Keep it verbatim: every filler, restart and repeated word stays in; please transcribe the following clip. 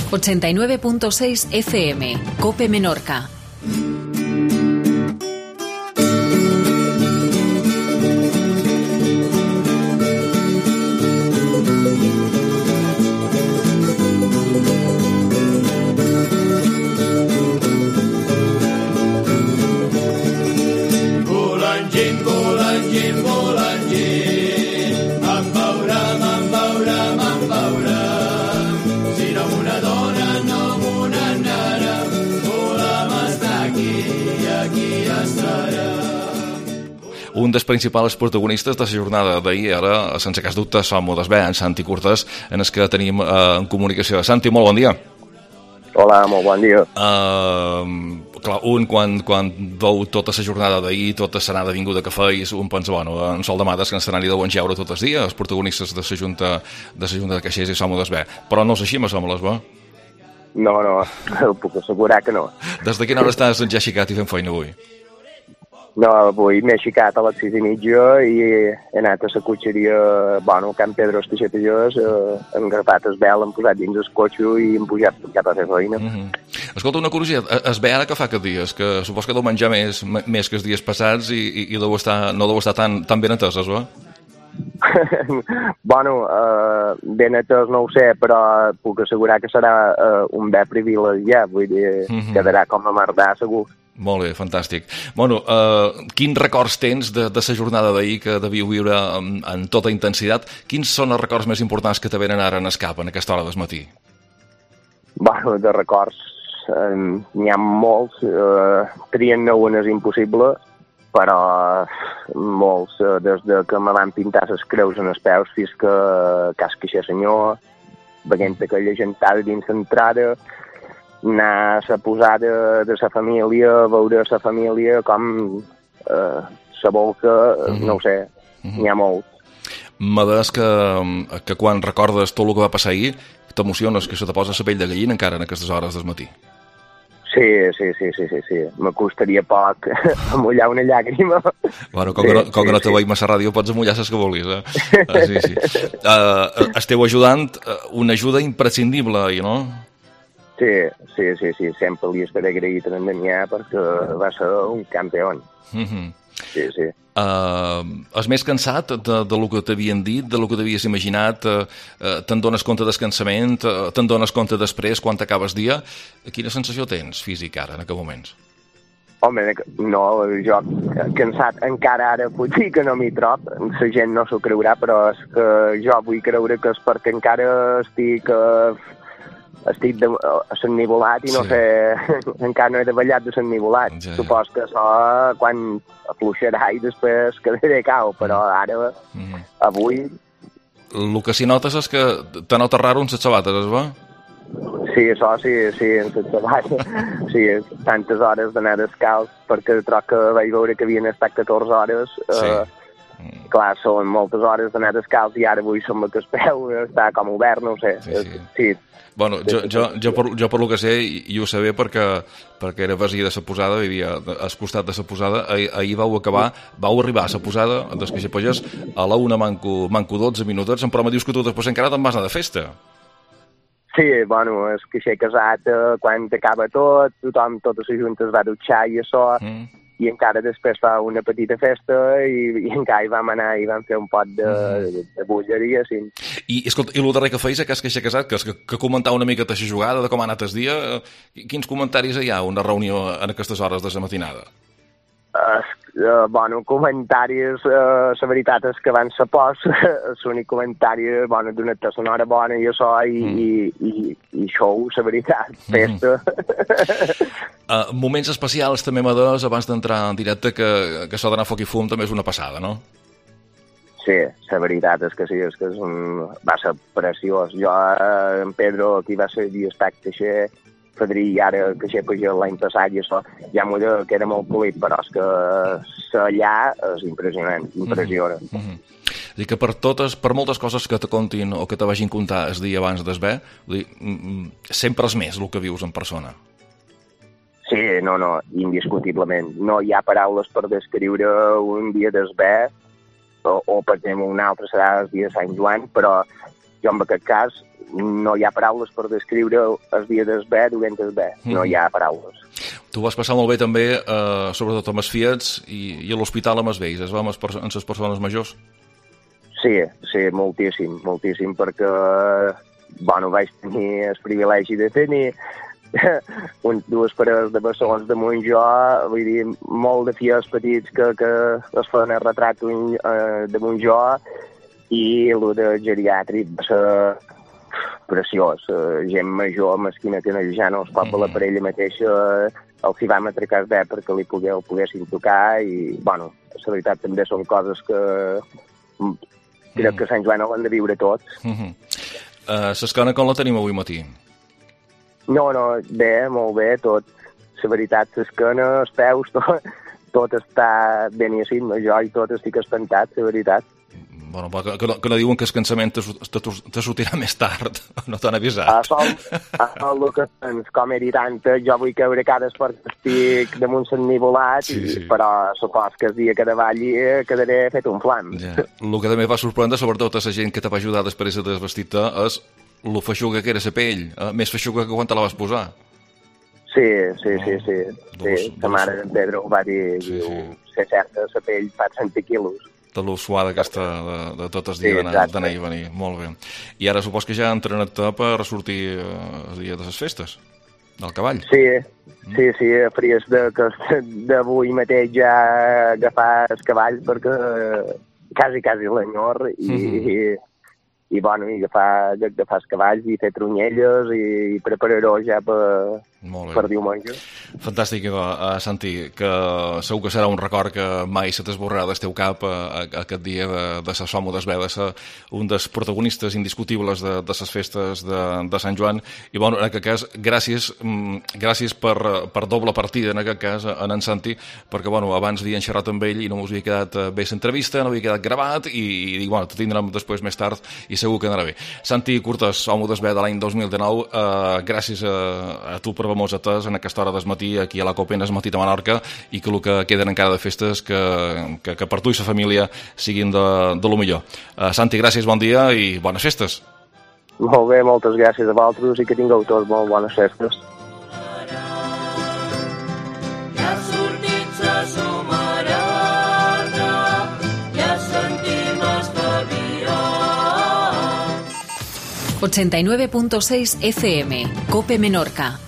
ochenta y nueve punto seis F M, COPE Menorca. Un dels principals protagonistes de la jornada d'ahir, ara, sense cas dubte, som d'Esbé, en Santi Cortés, en el que tenim eh, en comunicació. Santi, molt bon dia. Hola, molt bon dia. Uh, clar, un, quan, quan veu tota la jornada d'ahir, tota l'anada vinguda que feis, un pensa, bueno, en Sol de Mates, que ens n'anirà de Jeure tots els dies, els protagonistes de la Junta de la Junta de Caixers i som d'Esbé. Però no és així, me som l'Esbé. No, no, ho puc assegurar que no. Des de quina hora estàs ja aixecat i fent feina avui? No, avui m'he aixecat a les sis i mitja i he anat a la cotxeria, bueno, Can Pedro Estaixetallers, eh, hem agafat el vel, hem posat dins el cotxe i hem pujat cap a fer feina. Mm -hmm. Escolta, una curiositat, es ve ara que fa aquests dies, que supos que deu menjar més, més que els dies passats i, i, i deu estar, no deu estar tan, tan ben atès, eh? Bueno, eh, ben atès no ho sé, però puc assegurar que serà eh, un bé privilegiat, vull dir, mm -hmm. quedarà com a merdar, segur. Molt bé, fantàstic. Bueno, eh, quins records tens de, de la jornada d'ahir que deviu viure en, en tota intensitat? Quins són els records més importants que te venen ara en escap, en aquesta hora del matí? Bueno, de records eh, n'hi ha molts. Eh, triant-ne un és impossible, però molts, eh, des de que me van pintar les creus en els peus fins que Cas Caixer Senyor, veient aquella gentada dins l'entrada, anar a la posada de la família, veure la família com eh, la volca, mm -hmm. no ho sé, mm -hmm. n'hi ha molt. M'ha des que, que quan recordes tot el que va passar ahir, t'emociones, que se te posa la pell de gallina encara en aquestes hores del matí. Sí, sí, sí, sí, sí, sí. Me costaria poc amullar una llàgrima. Bueno, com, sí, que, no, com sí, que no te sí. veiem a la ràdio, pots amullar les que vulguis, eh? Ah, sí, sí. Uh, esteu ajudant, una ajuda imprescindible ahir, no? Sí, sí, sí, sí, sempre li estaré agraït a en Damià perquè va ser un campió. Mm -hmm. Sí, sí. Uh, has més cansat de, de lo que t'havien dit, de lo que t'havies imaginat? Uh, uh, te'n dones compte del cansament? Uh, te'n dones compte després, quan t'acabes dia? Quina sensació tens física ara, en aquests moments? Home, no, jo cansat encara ara puc dir que no m'hi trob, la gent no s'ho creurà, però és que jo vull creure que és perquè encara estic... Uh, estic de, a Sant Nivolat i no sí. sé, encara no he davallat de Sant Nivolat. Ja, ja. Supos que això quan afluixarà i després quedaré cau, però ara, mm. avui... El que sí notes és que te nota raro en les sabates, es va? Sí, això sí, sí, en les sabates. Sí, tantes hores d'anar descalç, perquè troc que vaig veure que havien estat catorze hores. Sí. Eh, Mm. Clar, són moltes hores d'anar descalç i ara avui sembla que el peu està com obert, no ho sé. Sí, sí. sí. Bueno, jo, jo, jo, per, jo per lo que sé, i, i ho sé bé perquè, perquè era veí de la posada, vivia al costat de la posada, ahir, ahir vau acabar, vau arribar a la posada des que Pagès a la una manco, manco dotze minutets, però me dius que tu després encara te'n vas anar de festa. Sí, bueno, és que s'he casat eh, quan acaba tot, tothom, totes les juntes va dutxar i això, mm. i encara després fa una petita festa i, i encara hi vam anar i vam fer un pot de, mm. de, de bulleria, sí. I, escolta, i el darrer que feis, que és que s'ha casat, que, és que, que comentar una mica de la jugada, de com ha anat el dia, quins comentaris hi ha una reunió en aquestes hores de la matinada? Uh, uh, bueno, comentaris, uh, la veritat és que van ser pocs, l'únic comentari, bueno, d'una sonora bona i això, i, mm. i, i, i show, la veritat, festa. Mm. uh, moments especials també, Madès, abans d'entrar en directe, que, que això d'anar foc i fum també és una passada, no? Sí, la veritat és que sí, és que és un... va ser preciós. Jo, eh, en Pedro, aquí va ser diestac Caixer, Fadrí, i ara Caixer Pagès l'any passat, i això ja m'ho deia que era molt polit, però és que allà és impressionant, impressiona. Mm -hmm. És dir, que per totes, per moltes coses que te contin o que te vagin contar el dia abans d'esbé, sempre és més el que vius en persona. Sí, no, no, indiscutiblement. No hi ha paraules per descriure un dia d'esbé, o, o per exemple un altre serà el dia de Sant Joan, però jo en aquest cas no hi ha paraules per descriure el dia del bé durant el bé, no hi ha paraules. Tu vas passar molt bé també, eh, sobretot amb els fiets i, i a l'hospital amb els vells, es va amb les persones majors? Sí, sí, moltíssim, moltíssim, perquè bueno, vaig tenir el privilegi de tenir un, dues parelles de persones damunt jo, vull dir, molt de fies petits que, que es feien el retrat uh, damunt jo, i el de geriàtric va ser preciós. Uh, gent major, mesquina, que ja no es pot mm. la parella mateixa, uh, els hi vam atracar bé perquè li pogué, el poguessin tocar, i, bueno, la veritat també són coses que crec mm. que Sant Joan l'han de viure tots. Mm-hmm. Uh, L'escona com la tenim avui matí? No, no, bé, molt bé, tot. La veritat, l'esquena, els peus, tot, tot està ben i així, jo i tot estic espantat, la veritat. Bueno, que, que, no, que no diuen que el cansament te, te, te sortirà més tard, no t'han avisat. A sol, a sol el que tens, com he dit antes, jo vull caure cada esport que estic damunt s'ennivolat, sí, sí. Però supos que el dia que davalli quedaré fet un flam. Ja. El que també va sorprendre, sobretot a la gent que te va ajudar després de desvestir-te, és lo feixuga que era la pell, eh? Més feixuga que quan te la vas posar. Sí, sí, sí, sí. sí. La mare d'en Pedro ho va dir, sí, diu, sí. Ser certa, la pell fa cent quilos. De lo suada aquesta de, de tot el dia sí, d'anar i venir. Molt bé. I ara supos que ja ha entrenat per sortir el dia de les festes, del cavall. Sí, mm. sí, sí, fries d'avui mateix ja agafar el cavall perquè quasi, quasi l'enyor i... Mm-hmm. i i bueno, i agafar, agafar els cavalls i fer tronelles i, i preparar-ho ja per, per diumenge. Fantàstic, uh, Santi, que segur que serà un record que mai se t'esborrarà del teu cap a, a, a aquest dia de, de la Somo d'Esbé, de ser un dels protagonistes indiscutibles de, de les festes de, de Sant Joan. I bueno, en aquest cas, gràcies, gràcies per, per doble partida, en aquest cas, en en Santi, perquè bueno, abans d'hi xerrat amb ell i no us havia quedat bé l'entrevista, no havia quedat gravat i, i dic, bueno, t'ho tindrem després més tard i segur que anarà bé. Santi Curtes, Somo d'Esbé de l'any dos mil dinou, eh, gràcies a, a tu per haver-nos atès en aquesta hora del matí aquí a la Copena es Matí de Menorca i que el que queden encara de festes que, que, que per tu i la família siguin de, de lo millor. Uh, Santi, gràcies, bon dia i bones festes. Molt bé, moltes gràcies a vosaltres i que tingueu tots molt bones festes. ochenta y nueve punto seis F M, Cope Menorca.